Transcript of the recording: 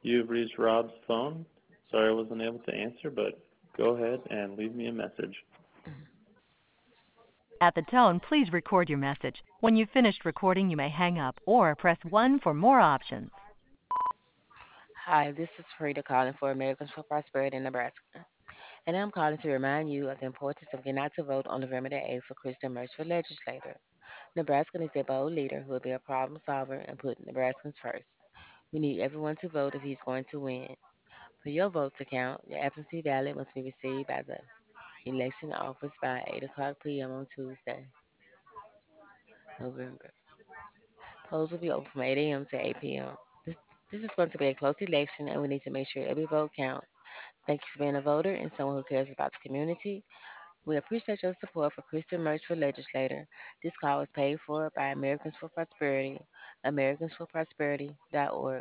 You've reached Rob's phone. Sorry I wasn't able to answer, but go ahead and leave me a message. At the tone, please record your message. When you've finished recording, you may hang up or press 1 for more options. Hi, this is Frida calling for Americans for Prosperity in Nebraska. And I'm calling to remind you of the importance of getting out to vote on November the 8th for Kristen Merch for legislator. Nebraska needs a bold leader who will be a problem solver and put Nebraskans first. We need everyone to vote if he's going to win. For your vote to count, your absentee ballot must be received by the election office by 8 o'clock p.m. on Tuesday, November. Polls will be open from 8 a.m. to 8 p.m. This, this is going to be a close election, and we need to make sure every vote counts. Thank you for being a voter and someone who cares about the community. We appreciate your support for Christian Merch for Legislator. This call is paid for by Americans for Prosperity, AmericansForProsperity.org.